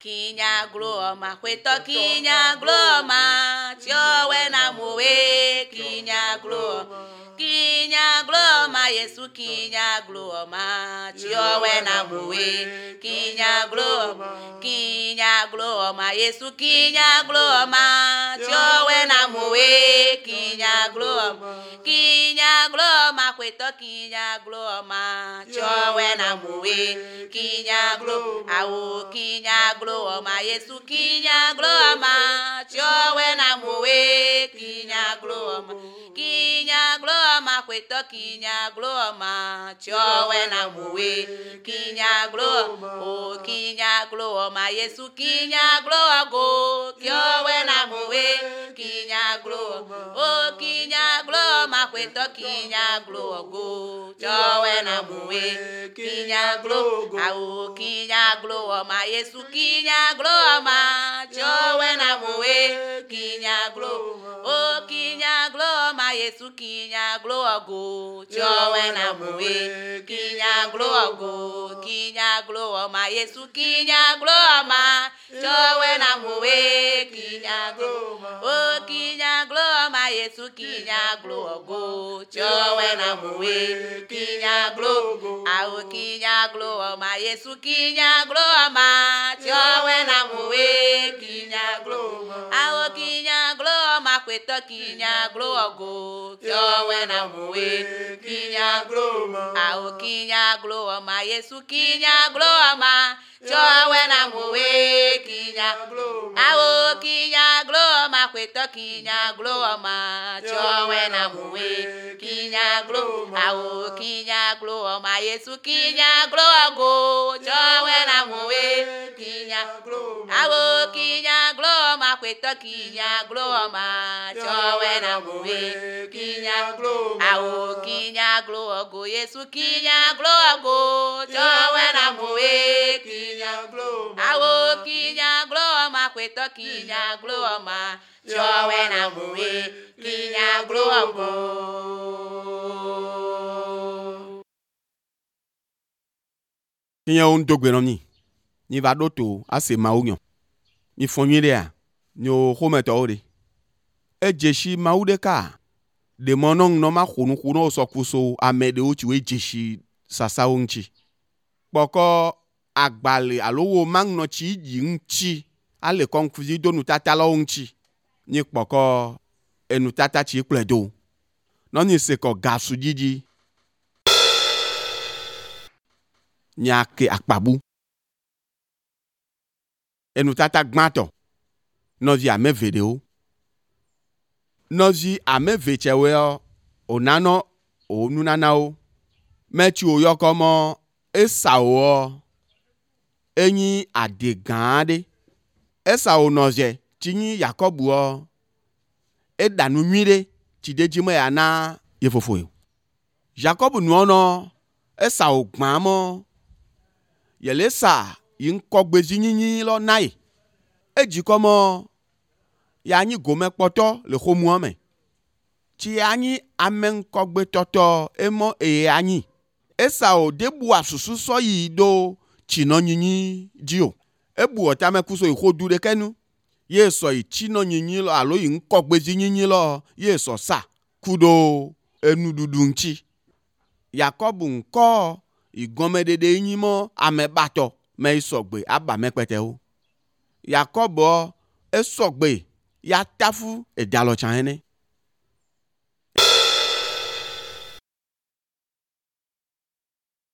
Kinya gloma, kweto kinya gloma, chowe na muwe, kinya gloma. Kinya gloma, Yesu kinya gloma, chowe na muwe, kinya gloma. Kinya gloma, Yesu kinya gloma, chowe na muwe, kinya gloma. Kinya gloma, kweto kinya gloma, chowe na muwe, kinya gloma. Awo kinya gloma, Yesu kinya gloma, chowe na muwe, kinya gloma. Kinya gloma, kweto kinya gloma, chowe na muwe, kinya gloma. O kinya gloma, Yesu kinya gloma, chowe na muwe, kinya gloma. O kinya gloma, kweto kinya gloma, chowe na muwe, kinya gloma. Awo kinya gloma, Yesu kinya gloma, chowe na muwe, kinya gloma. O kinya gloma, Yesu kinya gloma, chowe na muwe, kinya gloma. Kinya gloma, Yesu kinya gloma, chowe na muwe, kinya gloma. O kinya gloma, Yesu kinya gloma, chowe na muwe, kinya gloma. Awo kinya gloma, Yesu kinya gloma, chowe na muwe, kinya gloma. Awo kinya gloma, kweto kinya gloma, chowe na muwe, kinya gloma. Awo kinya gloma, Yesu kinya gloma, chowe na muwe, kinya gloma. Awo kinya gloma, kweto kinya gloma, chowe na muwe, kinya gloma. Awo kinya gloma, Yesu kinya gloma, chowe na muwe, kinya gloma. Awo kinya gloma, kweto kinya gloma, chowe na muwe, kinya gloma. Awo kinya gloma, Yesu kinya gloma, chowe na muwe, kinya gloma. Awo kinya gloma, kweto kinya gloma, chowe na muwe, kinya gloma. Kinya on dogwe ni va doto ase maunyo ni fonywele a ni o hometo ore e jeshi maude ka de monong no ma khunu osokuso amede o chiwe jeshi sasa onchi boko agbale alowo mangno chi yinchi ale konfuzi donu tata lo onchi ni boko enu tata chi pledo no ni se ko gasu jiji nyake akpabu enu tata gmato nozi ame video nozi ame vechewe onano onunanao mechi oyokomo esao enyi adegande esao noze tinyi yakobu edanu nwire chidejimo ya na yefofoyo Jacob nuono esao gbamo yelesa yinkogbe nyinyi lo nai ejikomo ya anyi gome kpoto le xomuame chi anyi amenkogbe toto emo anyi esao debu asusu so yi do chino nyinyi dio ebu otame kuso ihodu de kenu ye so chino nyinyi lo alo yinkogbe nyinyi lo ye so sa kudo enududu nchi Jacob nko igome dede nyimo amebato me isogbe aba mekpete o Jacob esogbe ya tafu edalo chane